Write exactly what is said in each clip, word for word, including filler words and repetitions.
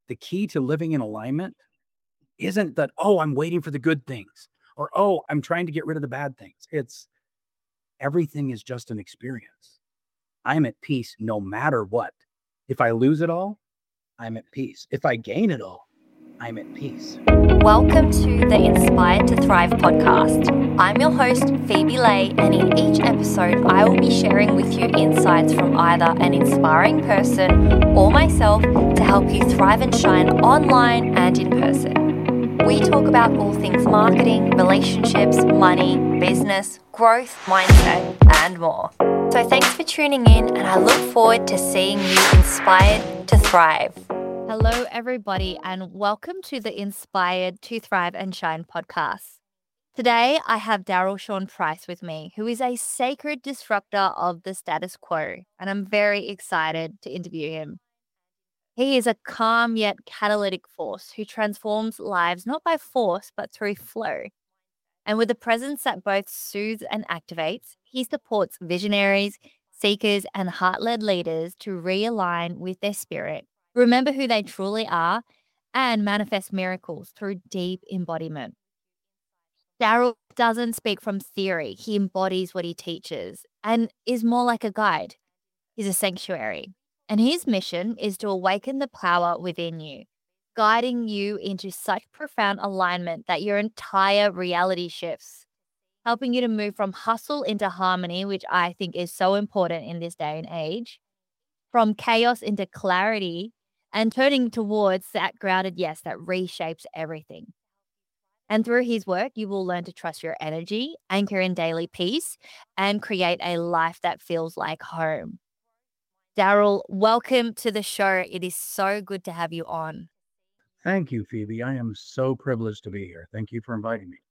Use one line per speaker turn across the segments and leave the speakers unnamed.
the key to living in alignment isn't that, oh, I'm waiting for the good things or, oh, I'm trying to get rid of the bad things. It's everything is just an experience. I'm at peace no matter what. If I lose it all, I'm at peace. If I gain it all, I'm at peace.
Welcome to the Inspired to Thrive podcast. I'm your host, Phoebe Lay, and in each episode, I will be sharing with you insights from either an inspiring person or myself to help you thrive and shine online and in person. We talk about all things marketing, relationships, money, business, growth, mindset, and more. So thanks for tuning in, and I look forward to seeing you inspired to thrive. Hello, everybody, and welcome to the Inspired to Thrive and Shine podcast. Today, I have Daryl Sean Price with me, who is a sacred disruptor of the status quo, and I'm very excited to interview him. He is a calm yet catalytic force who transforms lives not by force, but through flow. And with a presence that both soothes and activates, he supports visionaries, seekers, and heart-led leaders to realign with their spirit, remember who they truly are, and manifest miracles through deep embodiment. Daryl doesn't speak from theory. He embodies what he teaches and is more like a guide. He's a sanctuary. And his mission is to awaken the power within you, guiding you into such profound alignment that your entire reality shifts, helping you to move from hustle into harmony, which I think is so important in this day and age, from chaos into clarity, and turning towards that grounded yes that reshapes everything. And through his work, you will learn to trust your energy, anchor in daily peace, and create a life that feels like home. Daryl, welcome to the show. It is so good to have you on.
Thank you, Phoebe. I am so privileged to be here. Thank you for inviting me.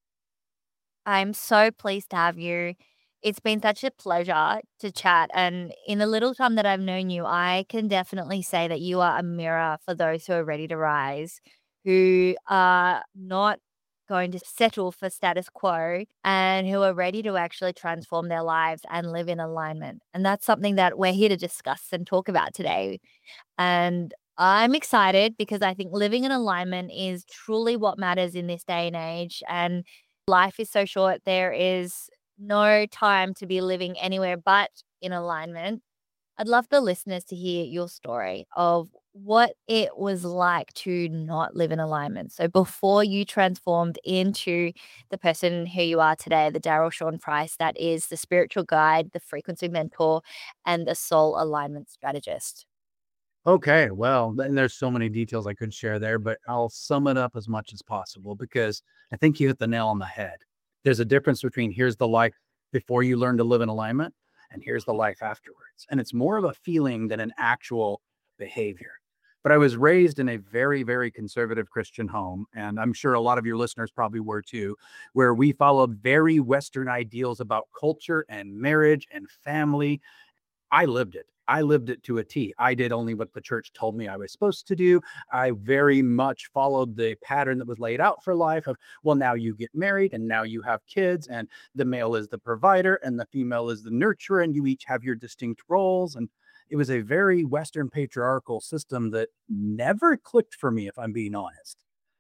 I'm so pleased to have you. It's been such a pleasure to chat. And in the little time that I've known you, I can definitely say that you are a mirror for those who are ready to rise, who are not going to settle for status quo and who are ready to actually transform their lives and live in alignment. And that's something that we're here to discuss and talk about today. And I'm excited because I think living in alignment is truly what matters in this day and age. And life is so short. There is no time to be living anywhere but in alignment. I'd love the listeners to hear your story of what it was like to not live in alignment. So before you transformed into the person who you are today, the Daryl Sean Price, that is the spiritual guide, the frequency mentor, and the soul alignment strategist.
Okay, well, and there's so many details I could share there, but I'll sum it up as much as possible because I think you hit the nail on the head. There's a difference between here's the life before you learn to live in alignment, and here's the life afterwards. And it's more of a feeling than an actual behavior. But I was raised in a very, very conservative Christian home, and I'm sure a lot of your listeners probably were too, where we followed very Western ideals about culture and marriage and family. I lived it. I lived it to a T. I did only what the church told me I was supposed to do. I very much followed the pattern that was laid out for life of, well, now you get married and now you have kids, and the male is the provider and the female is the nurturer, and you each have your distinct roles. And it was a very Western patriarchal system that never clicked for me, if I'm being honest.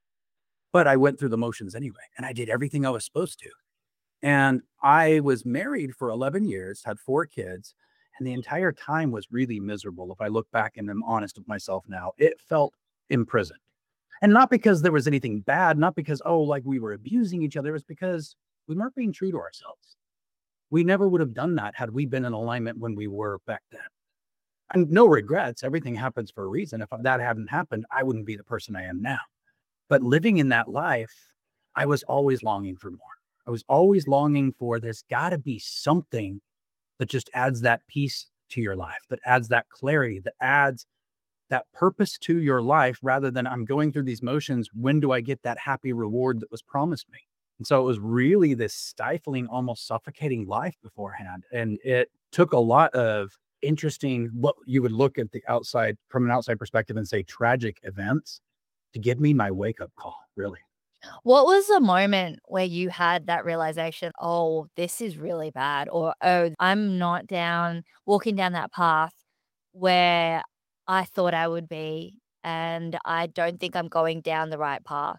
But I went through the motions anyway, and I did everything I was supposed to. And I was married for eleven years, had four kids, and the entire time was really miserable. If I look back and am honest with myself now, it felt imprisoned. And not because there was anything bad, not because, oh, like we were abusing each other. It was because we weren't being true to ourselves. We never would have done that had we been in alignment when we were back then. And no regrets. Everything happens for a reason. If that hadn't happened, I wouldn't be the person I am now. But living in that life, I was always longing for more. I was always longing for there's got to be something that just adds that peace to your life, that adds that clarity, that adds that purpose to your life rather than I'm going through these motions. When do I get that happy reward that was promised me? And so it was really this stifling, almost suffocating life beforehand. And it took a lot of interesting, what you would look at the outside from an outside perspective and say tragic events to give me my wake up call, really.
What was the moment where you had that realization, oh, this is really bad, or oh, I'm not down, walking down that path where I thought I would be, and I don't think I'm going down the right path.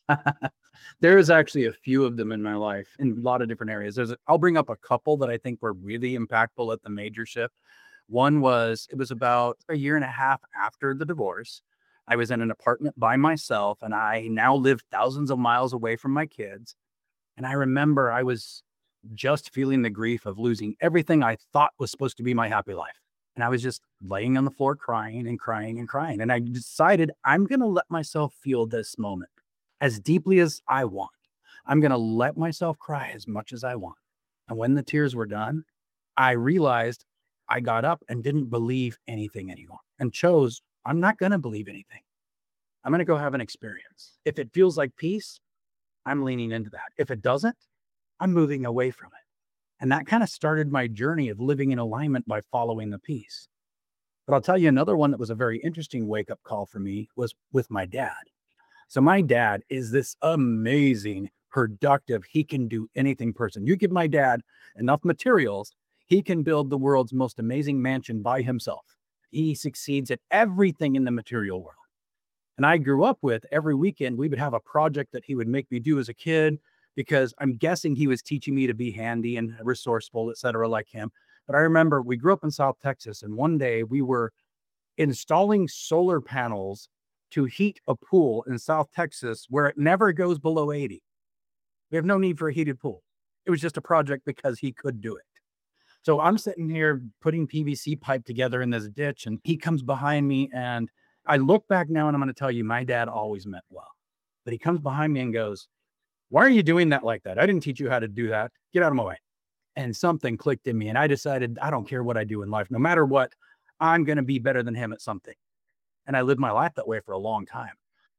There's actually a few of them in my life in a lot of different areas. There's a, I'll bring up a couple that I think were really impactful at the major shift. One was it was about a year and a half after the divorce. I was in an apartment by myself and I now live thousands of miles away from my kids. And I remember I was just feeling the grief of losing everything I thought was supposed to be my happy life. And I was just laying on the floor crying and crying and crying. And I decided I'm going to let myself feel this moment as deeply as I want. I'm going to let myself cry as much as I want. And when the tears were done, I realized I got up and didn't believe anything anymore and chose I'm not going to believe anything. I'm going to go have an experience. If it feels like peace, I'm leaning into that. If it doesn't, I'm moving away from it. And that kind of started my journey of living in alignment by following the peace. But I'll tell you another one that was a very interesting wake up call for me was with my dad. So my dad is this amazing, productive, he can do anything person. You give my dad enough materials, he can build the world's most amazing mansion by himself. He succeeds at everything in the material world. And I grew up with every weekend, we would have a project that he would make me do as a kid, because I'm guessing he was teaching me to be handy and resourceful, et cetera, like him. But I remember we grew up in South Texas, and one day we were installing solar panels to heat a pool in South Texas where it never goes below eighty. We have no need for a heated pool. It was just a project because he could do it. So I'm sitting here putting P V C pipe together in this ditch, and he comes behind me. And I look back now and I'm going to tell you, my dad always meant well. But he comes behind me and goes, "Why are you doing that like that? I didn't teach you how to do that. Get out of my way." And something clicked in me. And I decided, I don't care what I do in life, no matter what, I'm going to be better than him at something. And I lived my life that way for a long time.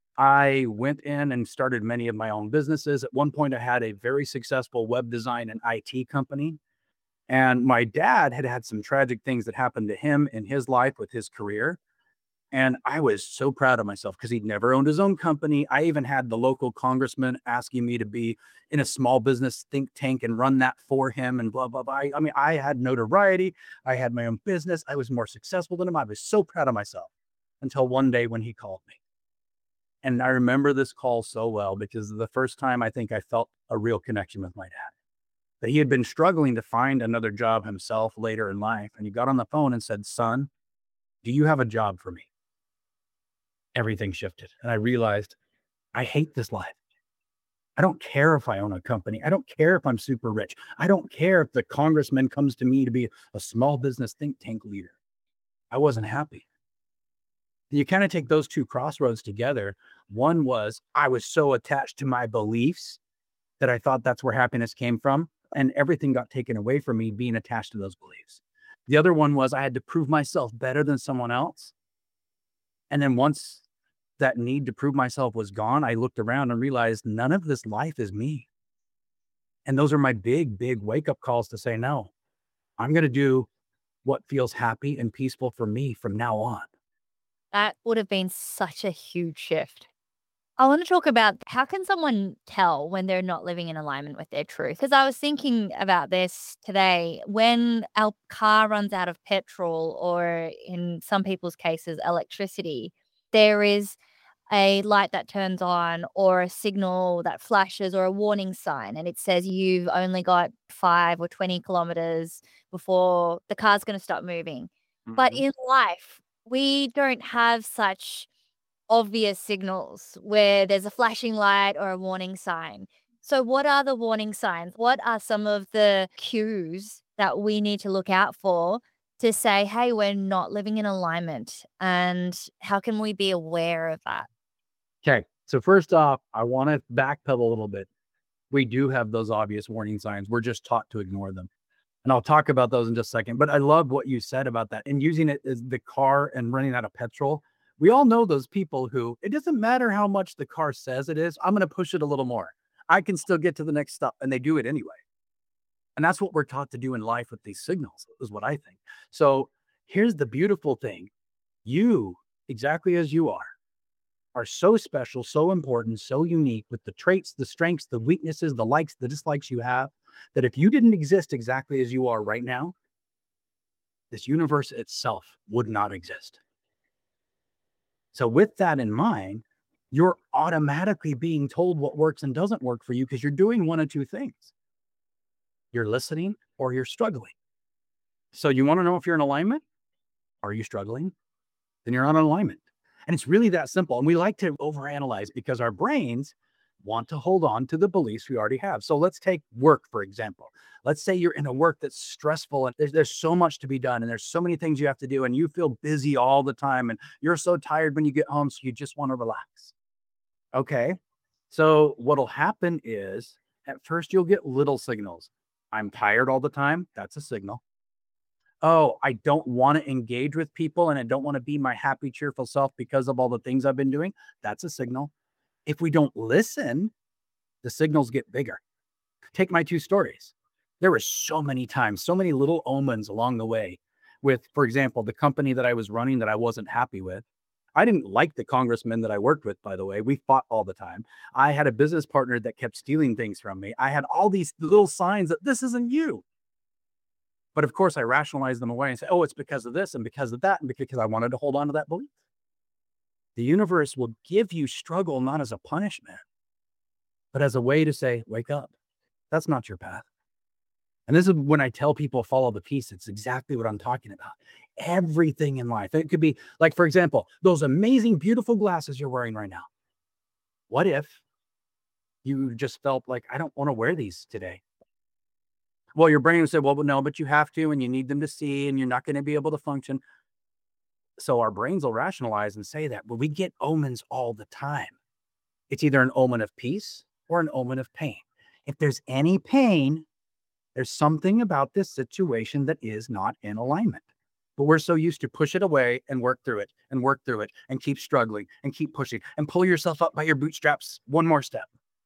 I went in and started many of my own businesses. At one point, I had a very successful web design and I T company. And my dad had had some tragic things that happened to him in his life with his career. And I was so proud of myself because he'd never owned his own company. I even had the local congressman asking me to be in a small business think tank and run that for him and blah, blah, blah. I, I mean, I had notoriety. I had my own business. I was more successful than him. I was so proud of myself until one day when he called me. And I remember this call so well because the first time I think I felt a real connection with my dad. That he had been struggling to find another job himself later in life. And he got on the phone and said, "Son, do you have a job for me?" Everything shifted. And I realized I hate this life. I don't care if I own a company. I don't care if I'm super rich. I don't care if the congressman comes to me to be a small business think tank leader. I wasn't happy. You kind of take those two crossroads together. One was I was so attached to my beliefs that I thought that's where happiness came from. And everything got taken away from me being attached to those beliefs. The other one was I had to prove myself better than someone else. And then once that need to prove myself was gone, I looked around and realized none of this life is me. And those are my big, big wake up calls to say, no, I'm going to do what feels happy and peaceful for me from now on.
That would have been such a huge shift. I want to talk about how can someone tell when they're not living in alignment with their truth? Because I was thinking about this today. When our car runs out of petrol, or in some people's cases, electricity, there is a light that turns on or a signal that flashes or a warning sign, and it says you've only got five or twenty kilometers before the car's going to stop moving. But
Mhm.
in life, we don't have such obvious signals where there's a flashing light or a warning sign. So, what are the warning signs? What are some of the cues that we need to look out for to say, hey, we're not living in alignment? And how can we be aware of that?
Okay. So first off, I want to backpedal a little bit. We do have those obvious warning signs. We're just taught to ignore them. And I'll talk about those in just a second. But I love what you said about that and using it as the car and running out of petrol. We all know those people who it doesn't matter how much the car says it is. I'm going to push it a little more. I can still get to the next stop, and they do it anyway. And that's what we're taught to do in life with these signals, is what I think. So here's the beautiful thing. You, exactly as you are, are so special, so important, so unique with the traits, the strengths, the weaknesses, the likes, the dislikes you have, that if you didn't exist exactly as you are right now, this universe itself would not exist. So with that in mind, you're automatically being told what works and doesn't work for you because you're doing one of two things. You're listening or you're struggling. So you want to know if you're in alignment? Are you struggling? Then you're on alignment. And it's really that simple. And we like to overanalyze because our brains want to hold on to the beliefs we already have. So let's take work, for example. Let's say you're in a work that's stressful and there's, there's so much to be done and there's so many things you have to do and you feel busy all the time and you're so tired when you get home. So you just want to relax. Okay. So what'll happen is at first you'll get little signals. I'm tired all the time. That's a signal. Oh, I don't want to engage with people and I don't want to be my happy, cheerful self because of all the things I've been doing. That's a signal. If we don't listen, the signals get bigger. Take my two stories. There were so many times, so many little omens along the way with, for example, the company that I was running that I wasn't happy with. I didn't like the congressman that I worked with, by the way. We fought all the time. I had a business partner that kept stealing things from me. I had all these little signs that this isn't you. But of course, I rationalized them away and say, oh, it's because of this and because of that, and because I wanted to hold on to that belief. The universe will give you struggle not as a punishment, but as a way to say, wake up. That's not your path. And this is when I tell people follow the peace. It's exactly what I'm talking about. Everything in life. It could be like, for example, those amazing, beautiful glasses you're wearing right now. What if you just felt like, I don't want to wear these today? Well, your brain would say, well, no, but you have to, and you need them to see, and you're not going to be able to function. So our brains will rationalize and say that, but we get omens all the time. It's either an omen of peace or an omen of pain. If there's any pain, there's something about this situation that is not in alignment. But we're so used to push it away and work through it and work through it and keep struggling and keep pushing and pull yourself up by your bootstraps one more step.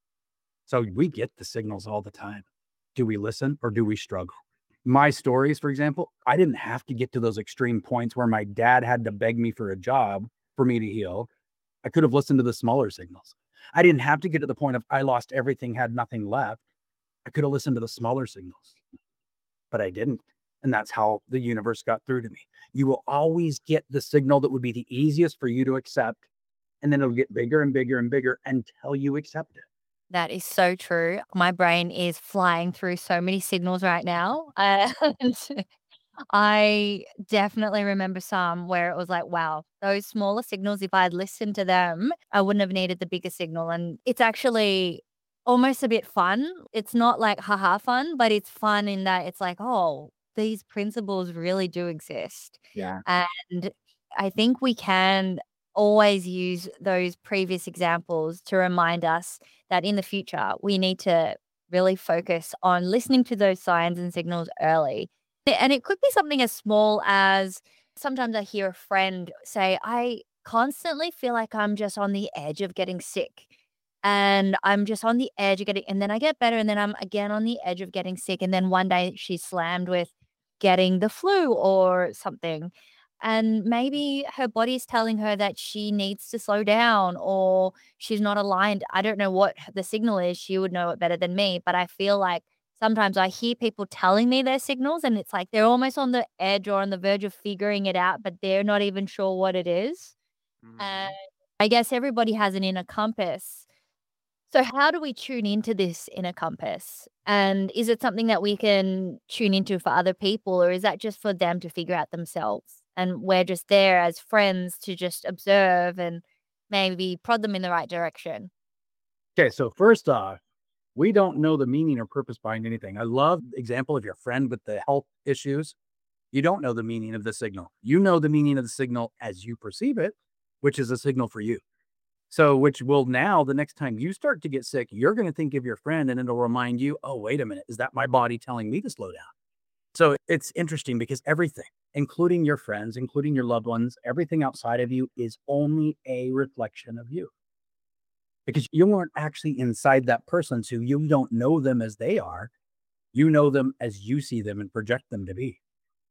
So we get the signals all the time. Do we listen or do we struggle? My stories, for example, I didn't have to get to those extreme points where my dad had to beg me for a job for me to heal. I could have listened to the smaller signals. I didn't have to get to the point of I lost everything, had nothing left. I could have listened to the smaller signals, but I didn't. And that's how the universe got through to me. You will always get the signal that would be the easiest for you to accept. And then it'll get bigger and bigger and bigger until you accept it.
That is so true. My brain is flying through so many signals right now. And I definitely remember some where it was like, wow, those smaller signals, if I had listened to them, I wouldn't have needed the bigger signal. And it's actually almost a bit fun. It's not like haha fun, but it's fun in that it's like, oh, these principles really do exist.
Yeah.
And I think we can always use those previous examples to remind us that in the future, we need to really focus on listening to those signs and signals early. And it could be something as small as sometimes I hear a friend say, I constantly feel like I'm just on the edge of getting sick. And I'm just on the edge of getting, and then I get better, and then I'm again on the edge of getting sick. And then one day she's slammed with getting the flu or something. And maybe her body's telling her that she needs to slow down or she's not aligned. I don't know what the signal is. She would know it better than me. But I feel like sometimes I hear people telling me their signals and it's like they're almost on the edge or on the verge of figuring it out, but they're not even sure what it is.
Mhm.
And I guess everybody has an inner compass. So how do we tune into this inner compass? And is it something that we can tune into for other people, or is that just for them to figure out themselves? And we're just there as friends to just observe and maybe prod them in the right direction.
Okay, so first off, we don't know the meaning or purpose behind anything. I love the example of your friend with the health issues. You don't know the meaning of the signal. You know the meaning of the signal as you perceive it, which is a signal for you. So, which will now, the next time you start to get sick, you're going to think of your friend and it'll remind you, oh, wait a minute, is that my body telling me to slow down? So it's interesting because everything, including your friends, including your loved ones, everything outside of you is only a reflection of you. Because you weren't actually inside that person, so you don't know them as they are. You know them as you see them and project them to be.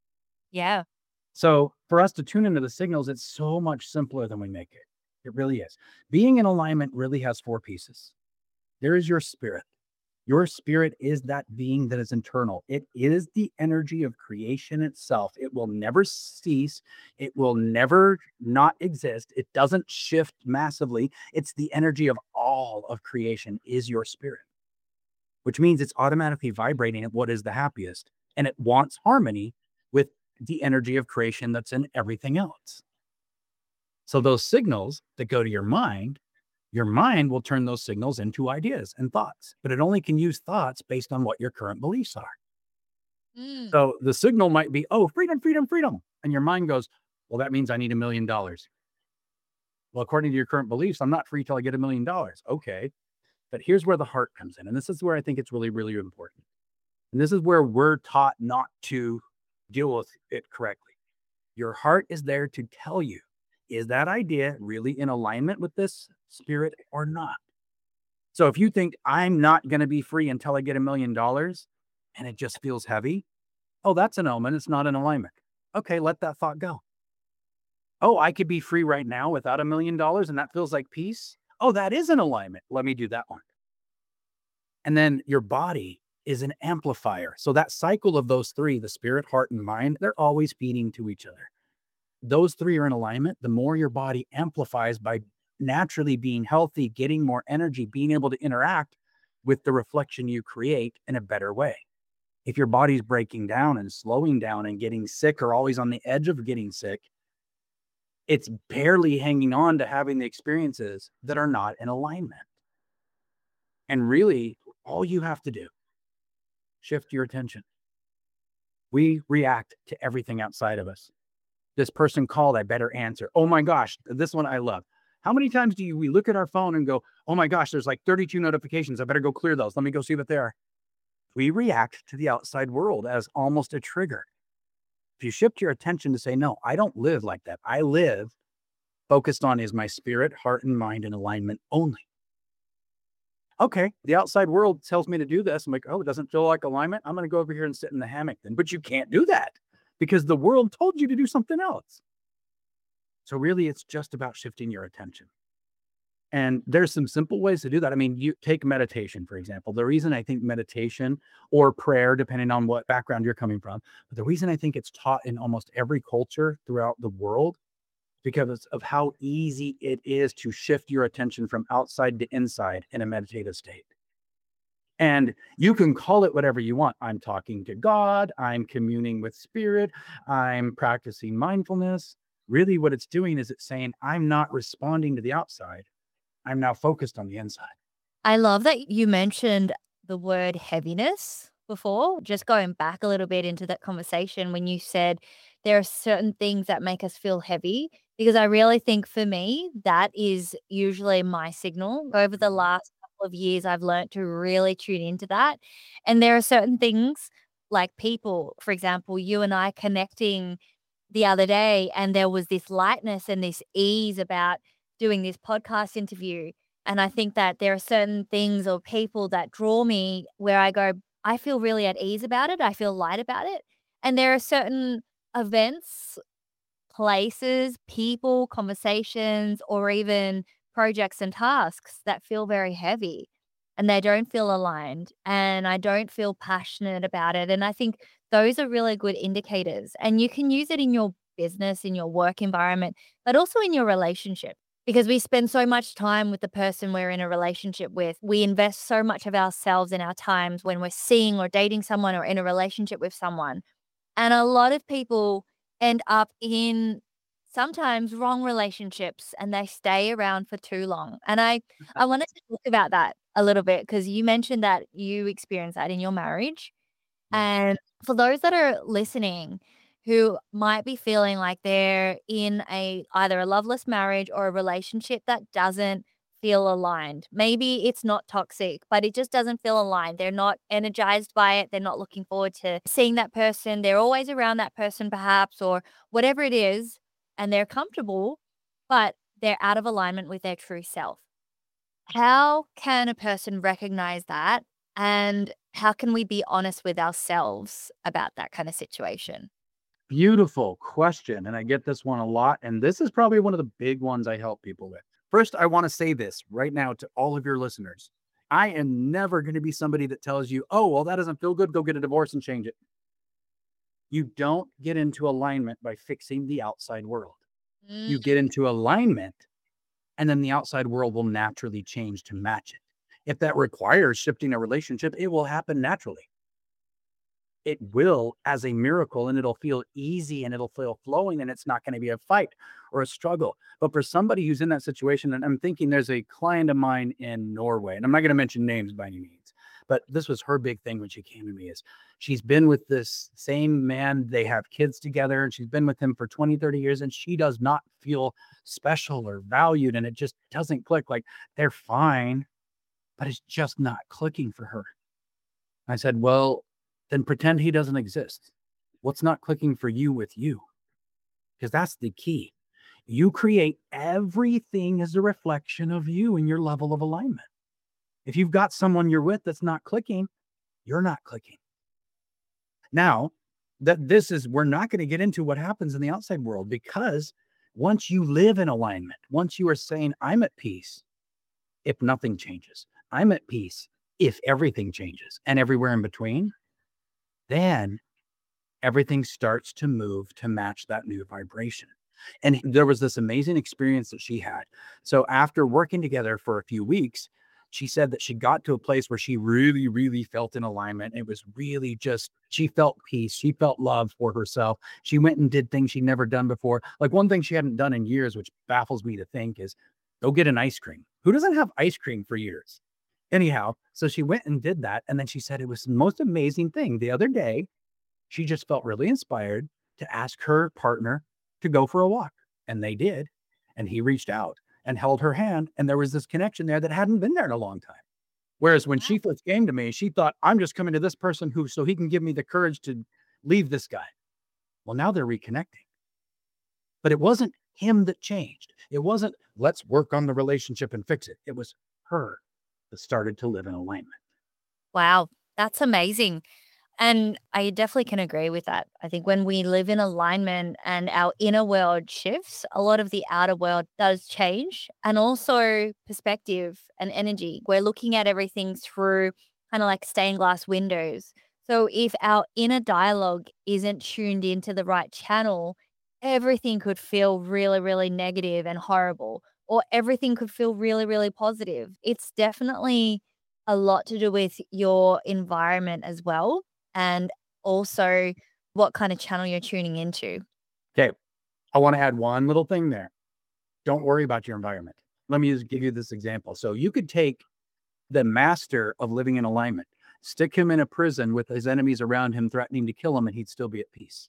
Yeah.
So for us to tune into the signals, it's so much simpler than we make it. It really is. Being in alignment really has four pieces. There is your spirit. Your spirit is that being that is internal. It is the energy of creation itself. It will never cease. It will never not exist. It doesn't shift massively. It's the energy of all of creation is your spirit, which means it's automatically vibrating at what is the happiest. And it wants harmony with the energy of creation that's in everything else. So those signals that go to your mind, your mind will turn those signals into ideas and thoughts, but it only can use thoughts based on what your current beliefs are.
Mm.
So the signal might be, oh, freedom, freedom, freedom. And your mind goes, well, that means I need a million dollars. Well, according to your current beliefs, I'm not free till I get a million dollars. Okay. But here's where the heart comes in. And this is where I think it's really, really important. And this is where we're taught not to deal with it correctly. Your heart is there to tell you, is that idea really in alignment with this spirit or not? So if you think I'm not going to be free until I get a million dollars and it just feels heavy, oh, that's an omen. It's not in alignment. Okay, let that thought go. Oh, I could be free right now without a million dollars and that feels like peace. Oh, that is in alignment. Let me do that one. And then your body is an amplifier. So that cycle of those three, the spirit, heart, and mind, they're always feeding to each other. Those three are in alignment. The more your body amplifies by naturally being healthy, getting more energy, being able to interact with the reflection you create in a better way. If your body's breaking down and slowing down and getting sick or always on the edge of getting sick, it's barely hanging on to having the experiences that are not in alignment. And really, all you have to do, shift your attention. We react to everything outside of us. This person called, I better answer. Oh my gosh, this one I love. How many times do you, we look at our phone and go, oh my gosh, there's like thirty-two notifications. I better go clear those. Let me go see what they are. We react to the outside world as almost a trigger. If you shift your attention to say, no, I don't live like that. I live focused on is my spirit, heart, and mind in alignment only. Okay, the outside world tells me to do this. I'm like, oh, it doesn't feel like alignment. I'm going to go over here and sit in the hammock then. But you can't do that because the world told you to do something else. So really, it's just about shifting your attention. And there's some simple ways to do that. I mean, you take meditation, for example. The reason I think meditation or prayer, depending on what background you're coming from, but the reason I think it's taught in almost every culture throughout the world, because of how easy it is to shift your attention from outside to inside in a meditative state. And you can call it whatever you want. I'm talking to God, I'm communing with spirit, I'm practicing mindfulness. Really, what it's doing is it's saying, I'm not responding to the outside. I'm now focused on the inside.
I love that you mentioned the word heaviness before, just going back a little bit into that conversation when you said there are certain things that make us feel heavy, because I really think for me, that is usually my signal. Over the last couple of years, I've learned to really tune into that. And there are certain things like people, for example, you and I connecting the other day, and there was this lightness and this ease about doing this podcast interview. And I think that there are certain things or people that draw me where I go, I feel really at ease about it. I feel light about it. And there are certain events, places, people, conversations, or even projects and tasks that feel very heavy and they don't feel aligned and I don't feel passionate about it. And I think those are really good indicators. And you can use it in your business, in your work environment, but also in your relationship. Because we spend so much time with the person we're in a relationship with. We invest so much of ourselves and our times when we're seeing or dating someone or in a relationship with someone. And a lot of people end up in sometimes wrong relationships and they stay around for too long. And I, I wanted to talk about that a little bit because you mentioned that you experienced that in your marriage.
Yeah.
And for those that are listening who might be feeling like they're in a either a loveless marriage or a relationship that doesn't feel aligned. Maybe it's not toxic, but it just doesn't feel aligned. They're not energized by it. They're not looking forward to seeing that person. They're always around that person perhaps or whatever it is, and they're comfortable, but they're out of alignment with their true self. How can a person recognize that? And how can we be honest with ourselves about that kind of situation?
Beautiful question. And I get this one a lot. And this is probably one of the big ones I help people with. First, I want to say this right now to all of your listeners. I am never going to be somebody that tells you, oh, well, that doesn't feel good. Go get a divorce and change it. You don't get into alignment by fixing the outside world.
Mm,
You get into alignment, and then the outside world will naturally change to match it. If that requires shifting a relationship, it will happen naturally. It will as a miracle, and it'll feel easy and it'll feel flowing, and it's not going to be a fight or a struggle. But for somebody who's in that situation, and I'm thinking there's a client of mine in Norway, and I'm not going to mention names by any means, but this was her big thing when she came to me is she's been with this same man. They have kids together, and she's been with him for twenty, thirty years, and she does not feel special or valued, and it just doesn't click. Like they're fine, but it's just not clicking for her. I said, well, then pretend he doesn't exist. What's not clicking for you with you? Because that's the key. You create everything as a reflection of you and your level of alignment. If you've got someone you're with that's not clicking, you're not clicking. Now, that this is, we're not going to get into what happens in the outside world, because once you live in alignment, once you are saying, I'm at peace if nothing changes, I'm at peace if everything changes, and everywhere in between, then everything starts to move to match that new vibration. And there was this amazing experience that she had. So after working together for a few weeks, she said that she got to a place where she really, really felt in alignment. It was really just, she felt peace. She felt love for herself. She went and did things she'd never done before. Like one thing she hadn't done in years, which baffles me to think, is go get an ice cream. Who doesn't have ice cream for years? Anyhow, so she went and did that. And then she said it was the most amazing thing. The other day, she just felt really inspired to ask her partner to go for a walk. And they did. And he reached out and held her hand. And there was this connection there that hadn't been there in a long time. Whereas when she first came to me, she thought, I'm just coming to this person who, so he can give me the courage to leave this guy. Well, now they're reconnecting. But it wasn't him that changed. It wasn't, let's work on the relationship and fix it. It was her that started to live in alignment.
wow, that's amazing. And I definitely can agree with that. I think when we live in alignment and our inner world shifts, a lot of the outer world does change, and also perspective and energy. We're looking at everything through kind of like stained glass windows. So if our inner dialogue isn't tuned into the right channel, everything could feel really, really negative and horrible, or everything could feel really, really positive. It's definitely a lot to do with your environment as well, and also what kind of channel you're tuning into.
Okay. I want to add one little thing there. Don't worry about your environment. Let me just give you this example. So you could take the master of living in alignment, stick him in a prison with his enemies around him threatening to kill him, and he'd still be at peace.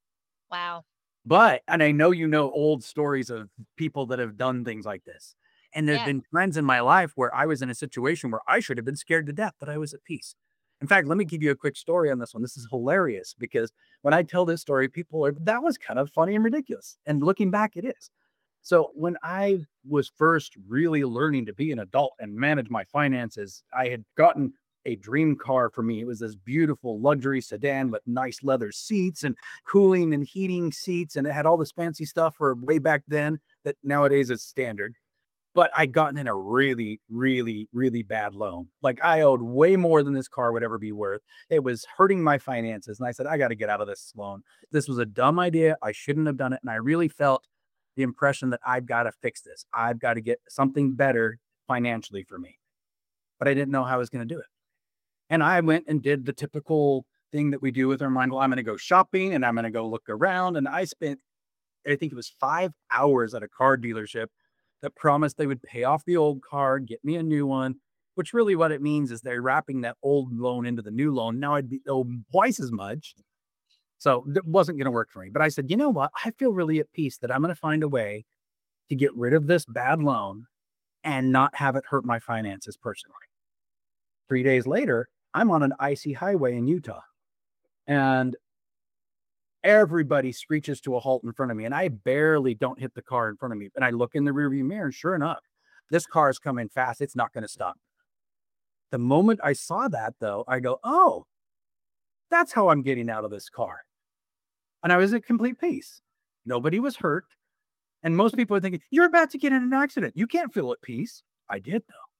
Wow.
But, and I know you know old stories of people that have done things like this. And there's
Yeah.
been times in my life where I was in a situation where I should have been scared to death, but I was at peace. In fact, let me give you a quick story on this one. This is hilarious because when I tell this story, people are, that was kind of funny and ridiculous. And looking back, it is. So when I was first really learning to be an adult and manage my finances, I had gotten a dream car for me. It was this beautiful luxury sedan with nice leather seats and cooling and heating seats. And it had all this fancy stuff for way back then that nowadays is standard. But I'd gotten in a really, really, really bad loan. Like I owed way more than this car would ever be worth. It was hurting my finances. And I said, I got to get out of this loan. This was a dumb idea. I shouldn't have done it. And I really felt the impression that I've got to fix this. I've got to get something better financially for me. But I didn't know how I was going to do it. And I went and did the typical thing that we do with our mind. Well, I'm going to go shopping and I'm going to go look around. And I spent, I think it was five hours at a car dealership that promised they would pay off the old car, get me a new one, which really what it means is they're wrapping that old loan into the new loan. Now I'd be owed twice as much. So it wasn't going to work for me. But I said, you know what? I feel really at peace that I'm going to find a way to get rid of this bad loan and not have it hurt my finances personally. Three days later, I'm on an icy highway in Utah. And everybody screeches to a halt in front of me, and I barely don't hit the car in front of me. And I look in the rearview mirror, and sure enough, this car is coming fast. It's not going to stop. The moment I saw that, though, I go, oh, that's how I'm getting out of this car. And I was at complete peace. Nobody was hurt. And most people are thinking, you're about to get in an accident. You can't feel at peace. I did, though.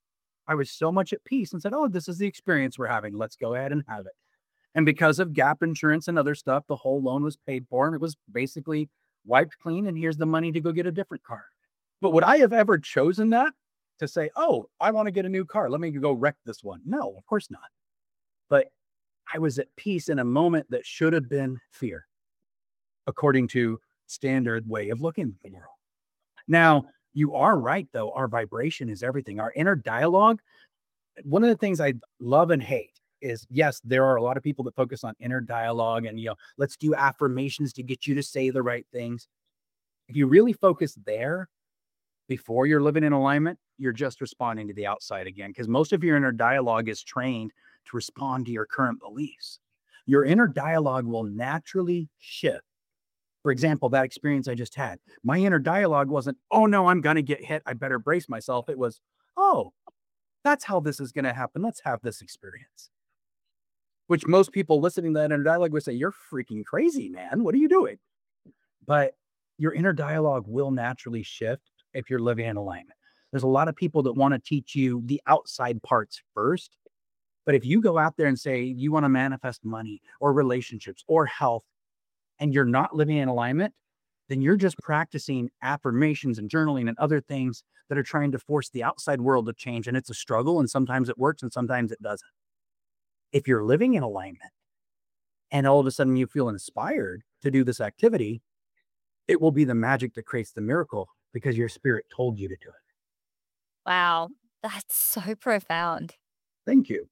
I was so much at peace and said, oh, this is the experience we're having. Let's go ahead and have it. And because of gap insurance and other stuff, the whole loan was paid for and it was basically wiped clean. And here's the money to go get a different car. But would I have ever chosen that to say, oh, I want to get a new car? Let me go wreck this one. No, of course not. But I was at peace in a moment that should have been fear, according to standard way of looking at the world. Now, you are right, though. Our vibration is everything. Our inner dialogue. One of the things I love and hate is, yes, there are a lot of people that focus on inner dialogue and, you know, let's do affirmations to get you to say the right things. If you really focus there before you're living in alignment, you're just responding to the outside again, because most of your inner dialogue is trained to respond to your current beliefs. Your inner dialogue will naturally shift. For example, that experience I just had, my inner dialogue wasn't, oh no, I'm going to get hit, I better brace myself. It was, oh, that's how this is going to happen. Let's have this experience. Which most people listening to that inner dialogue would say, you're freaking crazy, man. What are you doing? But your inner dialogue will naturally shift if you're living in alignment. There's a lot of people that want to teach you the outside parts first. But if you go out there and say you want to manifest money or relationships or health, and you're not living in alignment, then you're just practicing affirmations and journaling and other things that are trying to force the outside world to change. And it's a struggle. And sometimes it works and sometimes it doesn't. If you're living in alignment and all of a sudden you feel inspired to do this activity, it will be the magic that creates the miracle because your spirit told you to do it.
Wow, that's so profound.
Thank you.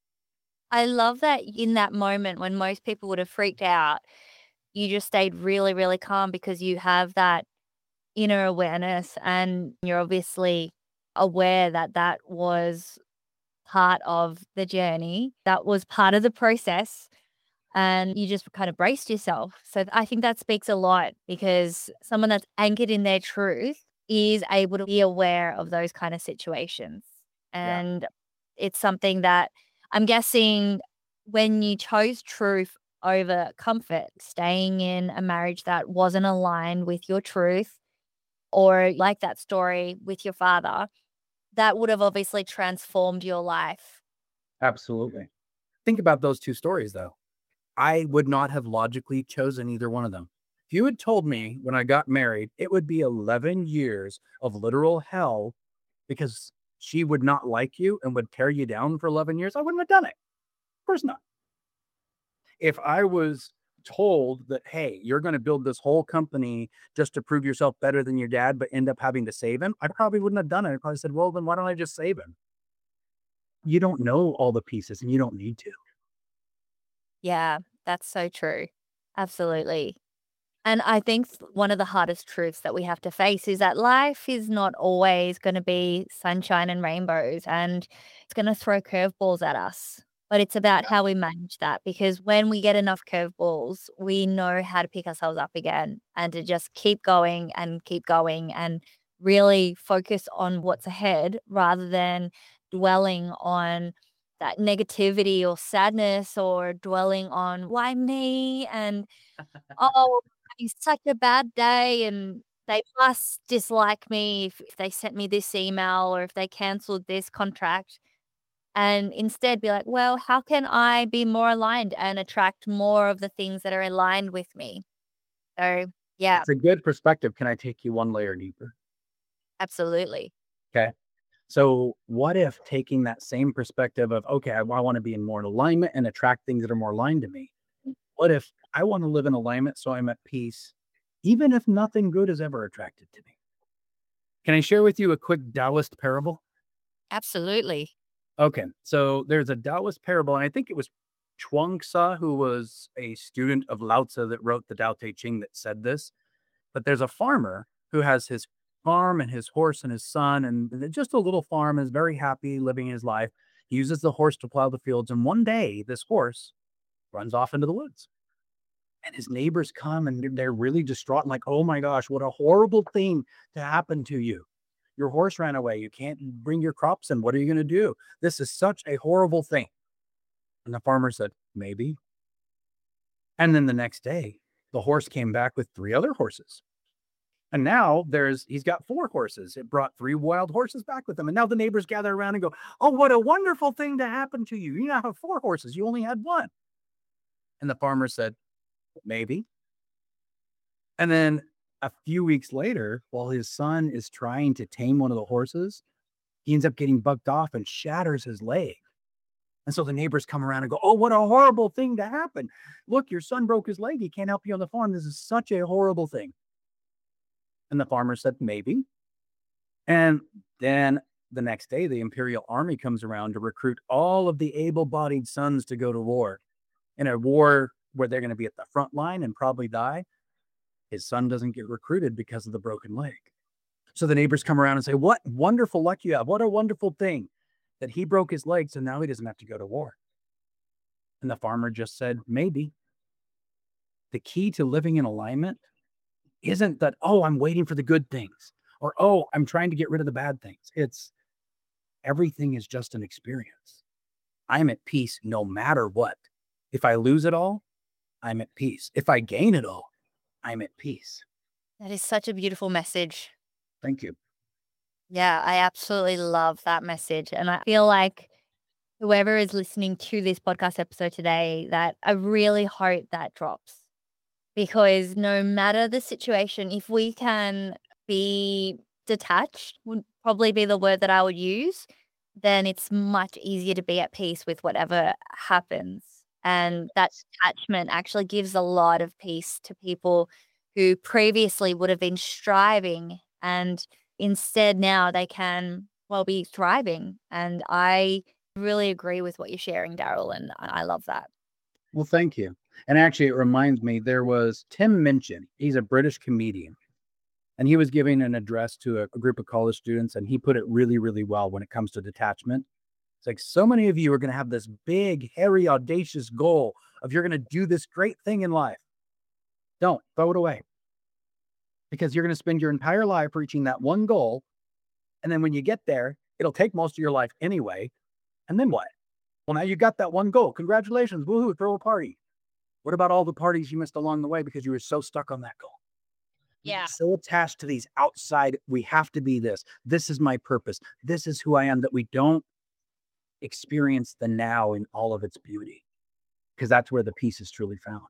I love that in that moment when most people would have freaked out, you just stayed really, really calm because you have that inner awareness and you're obviously aware that that was part of the journey, that was part of the process, and you just kind of braced yourself. So I think that speaks a lot because someone that's anchored in their truth is able to be aware of those kind of situations.
Yeah.
And it's something that I'm guessing when you chose truth over comfort, staying in a marriage that wasn't aligned with your truth, or like that story with your father, that would have obviously transformed your life.
Absolutely. Think about those two stories, though. I would not have logically chosen either one of them. If you had told me when I got married, it would be eleven years of literal hell because she would not like you and would tear you down for eleven years, I wouldn't have done it. Of course not. If I was told that, hey, you're going to build this whole company just to prove yourself better than your dad, but end up having to save him, I probably wouldn't have done it. I probably said, well, then why don't I just save him? You don't know all the pieces and you don't need to.
Yeah, that's so true. Absolutely. And I think th- one of the hardest truths that we have to face is that life is not always going to be sunshine and rainbows, and it's going to throw curveballs at us. But it's about how we manage that because when we get enough curveballs, we know how to pick ourselves up again and to just keep going and keep going and really focus on what's ahead rather than dwelling on that negativity or sadness or dwelling on why me and oh, having such a bad day and they must dislike me if, if they sent me this email or if they canceled this contract. And instead be like, well, how can I be more aligned and attract more of the things that are aligned with me? So, yeah,
It's a good perspective. Can I take you one layer deeper?
absolutely.
Okay. So what if taking that same perspective of, okay, I, I want to be in more alignment and attract things that are more aligned to me. What if I want to live in alignment so I'm at peace, even if nothing good is ever attracted to me? Can I share with you a quick Taoist parable?
Absolutely.
Okay. So there's a Taoist parable, and I think it was Chuang-Tzu, who was a student of Lao Tzu that wrote the Tao Te Ching that said this. But there's a farmer who has his farm and his horse and his son, and th- just a little farm, is very happy living his life. He uses the horse to plow the fields. And one day, this horse runs off into the woods. And his neighbors come and they're they're really distraught and like, oh my gosh, what a horrible thing to happen to you. Your horse ran away. You can't bring your crops in. What are you going to do? This is such a horrible thing. And the farmer said, maybe. And then the next day, the horse came back with three other horses. And now there's he's got four horses. It brought three wild horses back with him. And now the neighbors gather around and go, "Oh, what a wonderful thing to happen to you. You now have four horses. You only had one." And the farmer said, "Maybe." And then a few weeks later, while his son is trying to tame one of the horses, he ends up getting bucked off and shatters his leg. And so the neighbors come around and go, "Oh, what a horrible thing to happen. Look, your son broke his leg. He can't help you on the farm. This is such a horrible thing." And the farmer said, "Maybe." And then the next day, the Imperial Army comes around to recruit all of the able-bodied sons to go to war. In a war where they're going to be at the front line and probably die, his son doesn't get recruited because of the broken leg. So the neighbors come around and say, "What wonderful luck you have. What a wonderful thing that he broke his leg, so now he doesn't have to go to war." And the farmer just said, "Maybe." The key to living in alignment isn't that, "Oh, I'm waiting for the good things," or, "Oh, I'm trying to get rid of the bad things." It's everything is just an experience. I'm at peace no matter what. If I lose it all, I'm at peace. If I gain it all, I'm at peace.
That is such a beautiful message.
Thank you.
Yeah, I absolutely love that message. And I feel like whoever is listening to this podcast episode today, that I really hope that drops. Because no matter the situation, if we can be detached, would probably be the word that I would use, then it's much easier to be at peace with whatever happens. And that detachment actually gives a lot of peace to people who previously would have been striving, and instead now they can, well, be thriving. And I really agree with what you're sharing, Daryl, and I I love that.
Well, thank you. And actually, it reminds me, there was Tim Minchin. He's a British comedian, and he was giving an address to a, a group of college students, and he put it really, really well when it comes to detachment. It's like, so many of you are going to have this big, hairy, audacious goal of you're going to do this great thing in life. Don't throw it away, because you're going to spend your entire life reaching that one goal. And then when you get there, it'll take most of your life anyway. And then what? Well, now you got that one goal. Congratulations. Woohoo, throw a party. What about all the parties you missed along the way because you were so stuck on that goal? We
Yeah.
get so attached to these outside, we have to be this. This is my purpose. This is who I am, that we don't experience the now in all of its beauty, because that's where the peace is truly found.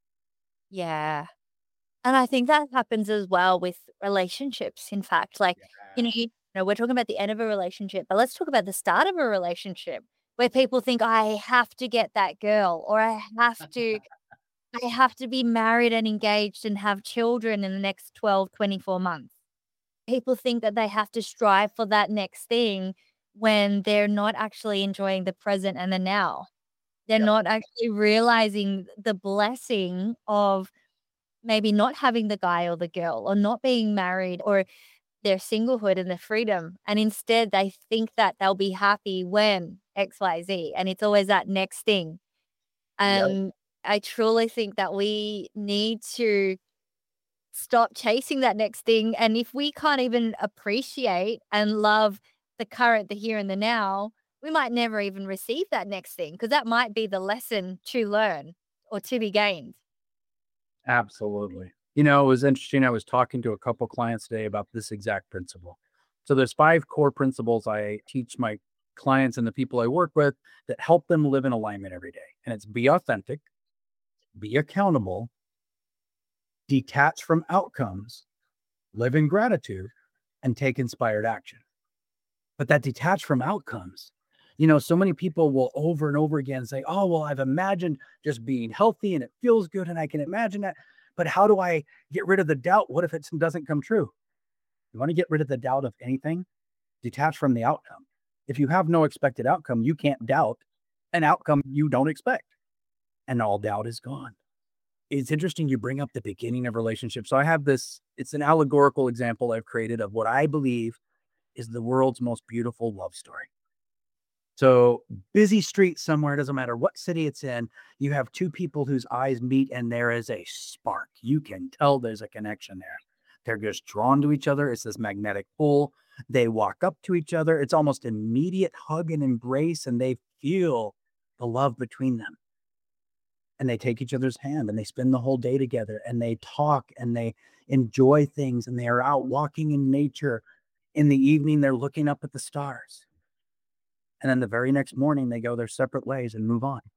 Yeah. And I think that happens as well with relationships. In fact, like, you know,
Yeah.
you know, we're talking about the end of a relationship, but let's talk about the start of a relationship where people think I have to get that girl, or I have to I have to be married and engaged and have children in the next twelve, twenty-four months. People think that they have to strive for that next thing when they're not actually enjoying the present and the now. They're
Yep.
not actually realizing the blessing of maybe not having the guy or the girl, or not being married, or their singlehood and their freedom. And instead they think that they'll be happy when X Y Z, and it's always that next thing.
Yep.
And I truly think that we need to stop chasing that next thing. And if we can't even appreciate and love the current, the here and the now, we might never even receive that next thing, because that might be the lesson to learn or to be gained.
Absolutely. You know, it was interesting. I was talking to a couple clients today about this exact principle. So there's five core principles I teach my clients and the people I work with that help them live in alignment every day. And it's: be authentic, be accountable, detach from outcomes, live in gratitude, and take inspired action. But that detach from outcomes, you know, so many people will over and over again say, "Oh, well, I've imagined just being healthy and it feels good and I can imagine that. But how do I get rid of the doubt? What if it doesn't come true?" You want to get rid of the doubt of anything? Detach from the outcome. If you have no expected outcome, you can't doubt an outcome you don't expect, and all doubt is gone. It's interesting you bring up the beginning of relationships. So I have this, it's an allegorical example I've created of what I believe is the world's most beautiful love story. So, busy street somewhere, doesn't matter what city it's in, you have two people whose eyes meet and there is a spark. You can tell there's a connection there. They're just drawn to each other. It's this magnetic pull. They walk up to each other. It's almost immediate hug and embrace, and they feel the love between them. and they take each other's hand and they spend the whole day together and they talk and they enjoy things and they are out walking in nature. In the evening, they're looking up at the stars. And then the very next morning, they go their separate ways and move on.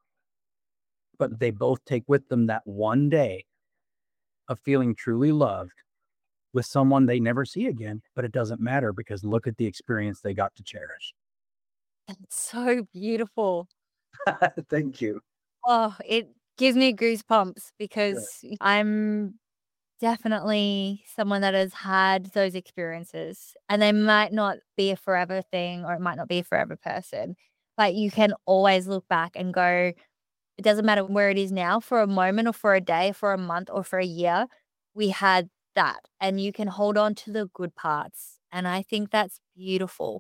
But they both take with them that one day of feeling truly loved with someone they never see again, but it doesn't matter because look at the experience they got to cherish.
That's so beautiful.
Thank you.
Oh, it gives me goosebumps
Good.
because I'm definitely someone that has had those experiences, and they might not be a forever thing or it might not be a forever person, but you can always look back and go, it doesn't matter where it is now, for a moment or for a day, for a month or for a year, we had that, and you can hold on to the good parts. And I think that's beautiful.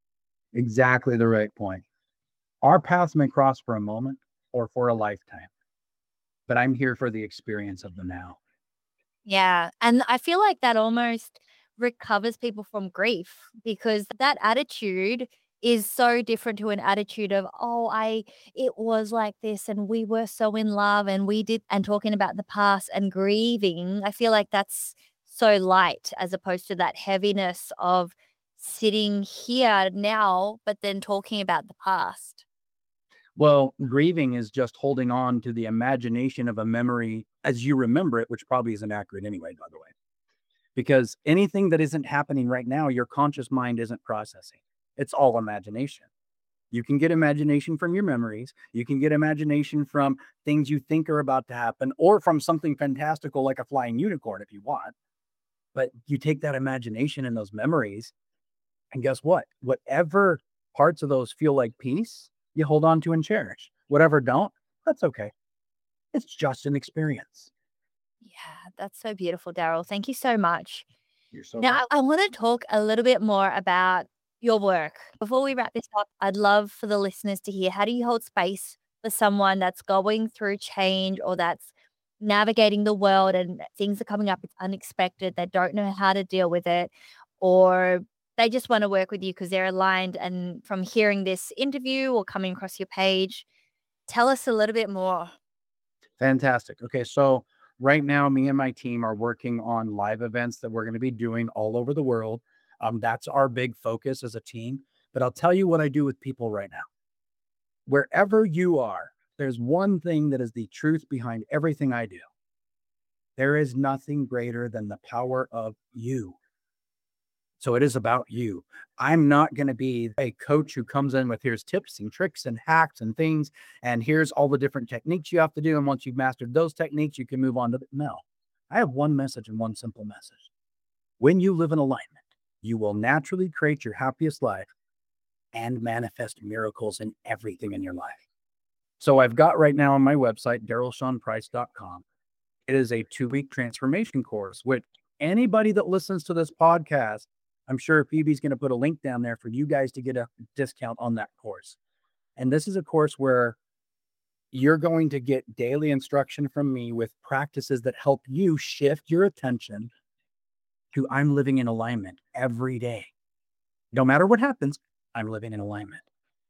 Exactly the right point. Our paths may cross for a moment or for a lifetime, but I'm here for the experience of the now.
Yeah. And I feel like that almost recovers people from grief because that attitude is so different to an attitude of, oh, I, it was like this and we were so in love and we did, and talking about the past and grieving. I feel like that's so light as opposed to that heaviness of sitting here now, but then talking about the past.
Well, grieving is just holding on to the imagination of a memory as you remember it, which probably isn't accurate anyway, by the way, because anything that isn't happening right now, your conscious mind isn't processing. It's all imagination. You can get imagination from your memories. You can get imagination from things you think are about to happen or from something fantastical like a flying unicorn if you want. But you take that imagination and those memories, and guess what? Whatever parts of those feel like peace, you hold on to and cherish. Whatever don't, that's okay. It's just an experience.
Yeah, that's so beautiful, Daryl. Thank you so much.
You're so
Now,
welcome.
I, I want to talk a little bit more about your work. Before we wrap this up, I'd love for the listeners to hear, how do you hold space for someone that's going through change or that's navigating the world and things are coming up, it's unexpected, they don't know how to deal with it, or they just want to work with you because they're aligned. And from hearing this interview or coming across your page, tell us a little bit more.
Fantastic. Okay, so right now, me and my team are working on live events that we're going to be doing all over the world. Um, that's our big focus as a team. But I'll tell you what I do with people right now. Wherever you are, there's one thing that is the truth behind everything I do. There is nothing greater than the power of you. So it is about you. I'm not going to be a coach who comes in with here's tips and tricks and hacks and things, and here's all the different techniques you have to do. And once you've mastered those techniques, you can move on to the no. I have one message and one simple message. When you live in alignment, you will naturally create your happiest life and manifest miracles in everything in your life. So I've got right now on my website, daryl sean price dot com. It is a two-week transformation course, which anybody that listens to this podcast, I'm sure Phoebe's going to put a link down there for you guys to get a discount on that course. And this is a course where you're going to get daily instruction from me with practices that help you shift your attention to I'm living in alignment every day. No matter what happens, I'm living in alignment.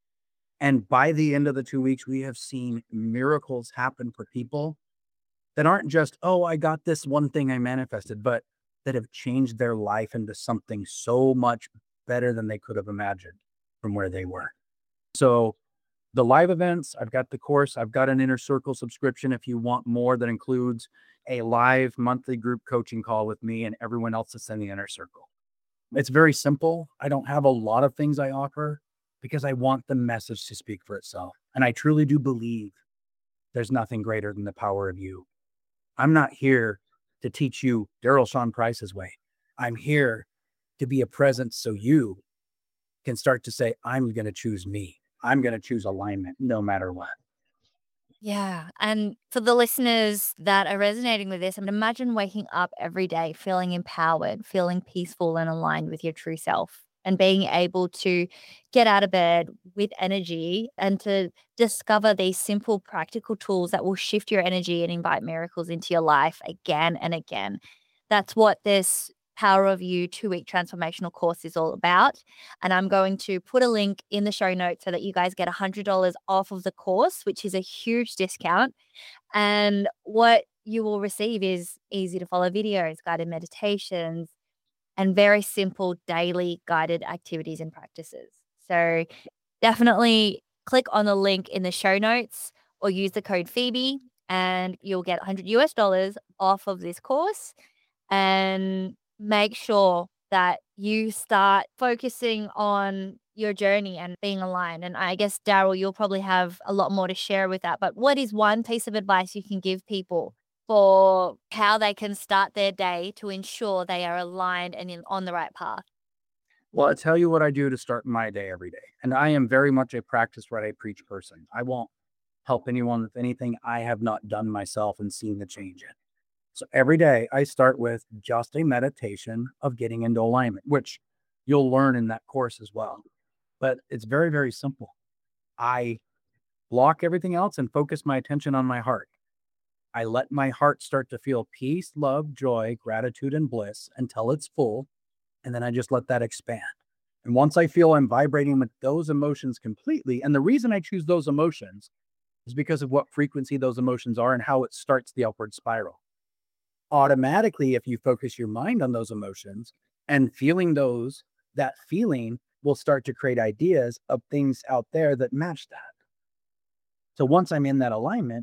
And by the end of the two weeks, we have seen miracles happen for people that aren't just, oh, I got this one thing I manifested, but that have changed their life into something so much better than they could have imagined from where they were. So the live events, I've got the course, I've got an Inner Circle subscription if you want more that includes a live monthly group coaching call with me and everyone else that's in the Inner Circle. It's very simple. I don't have a lot of things I offer because I want the message to speak for itself. And I truly do believe there's nothing greater than the power of you. I'm not here to teach you Daryl Sean Price's way. I'm here to be a presence so you can start to say, I'm going to choose me. I'm going to choose alignment no matter what.
Yeah. And for the listeners that are resonating with this, I mean, imagine waking up every day feeling empowered, feeling peaceful and aligned with your true self, and being able to get out of bed with energy and to discover these simple, practical tools that will shift your energy and invite miracles into your life again and again. That's what this Power of You two-week transformational course is all about. And I'm going to put a link in the show notes so that you guys get one hundred dollars off of the course, which is a huge discount. And what you will receive is easy to follow videos, guided meditations, and very simple daily guided activities and practices. So definitely click on the link in the show notes or use the code Phoebe and you'll get one hundred U S dollars off of this course. And make sure that you start focusing on your journey and being aligned. And I guess, Daryl, you'll probably have a lot more to share with that. But what is one piece of advice you can give people for how they can start their day to ensure they are aligned and in, on the right path?
Well, I tell you what I do to start my day every day. And I am very much a practice what I preach person. I won't help anyone with anything I have not done myself and seen the change in. So every day I start with just a meditation of getting into alignment, which you'll learn in that course as well. But it's very, very simple. I block everything else and focus my attention on my heart. I let my heart start to feel peace, love, joy, gratitude, and bliss until it's full. And then I just let that expand. And once I feel I'm vibrating with those emotions completely, and the reason I choose those emotions is because of what frequency those emotions are and how it starts the upward spiral. Automatically, if you focus your mind on those emotions and feeling those, that feeling will start to create ideas of things out there that match that. So once I'm in that alignment,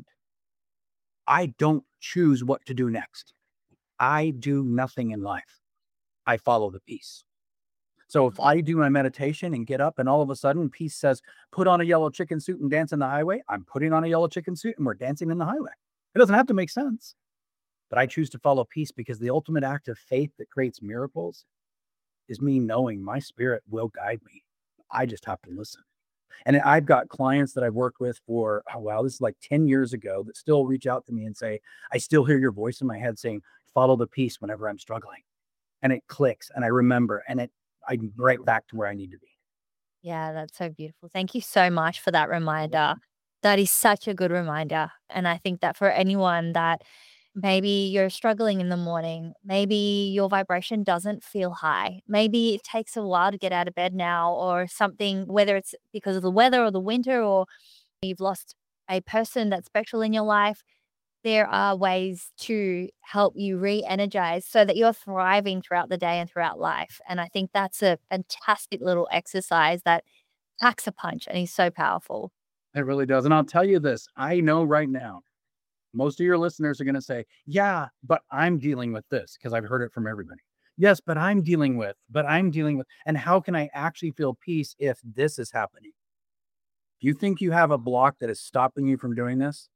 I don't choose what to do next. I do nothing in life. I follow the peace. So if I do my meditation and get up and all of a sudden peace says, put on a yellow chicken suit and dance in the highway, I'm putting on a yellow chicken suit and we're dancing in the highway. It doesn't have to make sense. But I choose to follow peace because the ultimate act of faith that creates miracles is me knowing my spirit will guide me. I just have to listen. And I've got clients that I've worked with for, oh, wow, this is like ten years ago that still reach out to me and say, I still hear your voice in my head saying, follow the peace whenever I'm struggling. And it clicks and I remember and it, I'm right back to where I need to be.
Yeah, that's so beautiful. Thank you so much for that reminder. That is such a good reminder. And I think that for anyone that maybe you're struggling in the morning, maybe your vibration doesn't feel high, maybe it takes a while to get out of bed now or something, whether it's because of the weather or the winter or you've lost a person that's special in your life, there are ways to help you re-energize so that you're thriving throughout the day and throughout life. And I think that's a fantastic little exercise that packs a punch and is so powerful.
It really does. And I'll tell you this, I know right now, most of your listeners are going to say, yeah, but I'm dealing with this because I've heard it from everybody. Yes, but I'm dealing with, but I'm dealing with, and how can I actually feel peace if this is happening? If you think you have a block that is stopping you from doing this,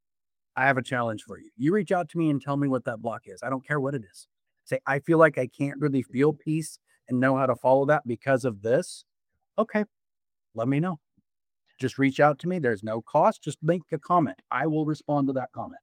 I have a challenge for you. You reach out to me and tell me what that block is. I don't care what it is. Say, I feel like I can't really feel peace and know how to follow that because of this. Okay, let me know. Just reach out to me. There's no cost. Just make a comment. I will respond to that comment.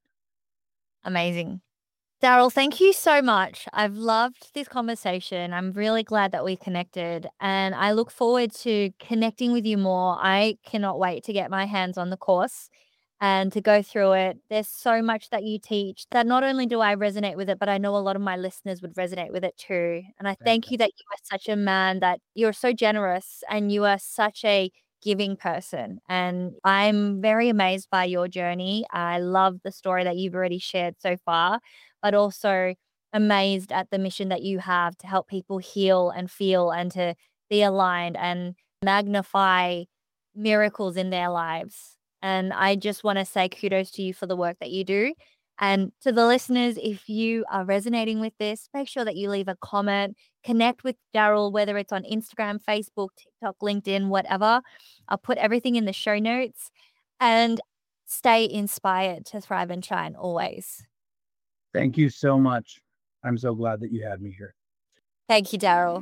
Amazing. Daryl, thank you so much. I've loved this conversation. I'm really glad that we connected and I look forward to connecting with you more. I cannot wait to get my hands on the course and to go through it. There's so much that you teach that not only do I resonate with it, but I know a lot of my listeners would resonate with it too. And I thank you that you are such a man, that you're so generous and you are such a giving person. And I'm very amazed by your journey. I love the story that you've already shared so far, but also amazed at the mission that you have to help people heal and feel and to be aligned and magnify miracles in their lives. And I just want to say kudos to you for the work that you do. And to the listeners, if you are resonating with this, make sure that you leave a comment, connect with Daryl, whether it's on Instagram, Facebook, TikTok, LinkedIn, whatever. I'll put everything in the show notes and stay inspired to thrive and shine always.
Thank you so much. I'm so glad that you had me here.
Thank you, Daryl.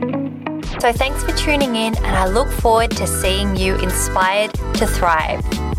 So thanks for tuning in, and I look forward to seeing you inspired to thrive.